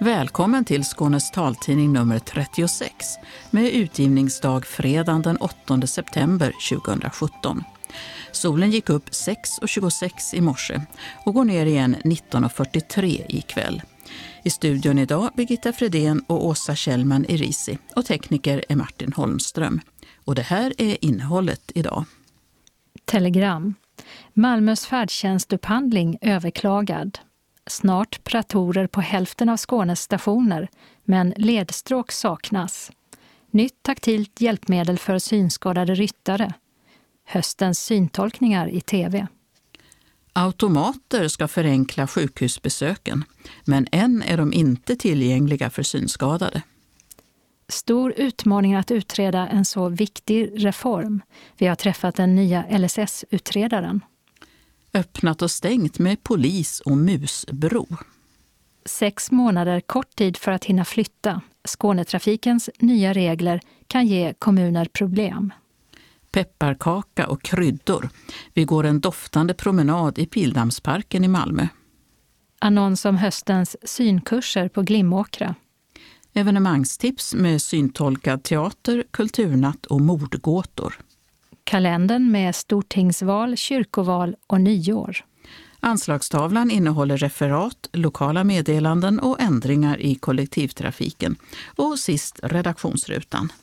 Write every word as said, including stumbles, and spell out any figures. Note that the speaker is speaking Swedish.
Välkommen till Skånes taltidning nummer trettiosex med utgivningsdag fredagen den åttonde september tjugohundrasjutton. Solen gick upp sex och tjugosex i morse och går ner igen nitton och fyrtiotre ikväll. I studion idag Birgitta Fredén och Åsa Kjellman Irisi och tekniker är Martin Holmström. Och det här är innehållet idag. Telegram. Malmös färdtjänstupphandling överklagad. Snart pratorer på hälften av Skånes stationer, men ledstråk saknas. Nytt taktilt hjälpmedel för synskadade ryttare. Höstens syntolkningar i tv. Automater ska förenkla sjukhusbesöken, men än är de inte tillgängliga för synskadade. Stor utmaning att utreda en så viktig reform. Vi har träffat den nya L S S-utredaren. Öppnat och stängt med polis och musbro. Sex månader kort tid för att hinna flytta. Skånetrafikens nya regler kan ge kommuner problem. Pepparkaka och kryddor. Vi går en doftande promenad i Pildammsparken i Malmö. Annons om höstens synkurser på Glimåkra. Evenemangstips med syntolkad teater, kulturnatt och mordgåtor. Kalendern med stortingsval, kyrkoval och nyår. Anslagstavlan innehåller referat, lokala meddelanden och ändringar i kollektivtrafiken. Och sist redaktionsrutan.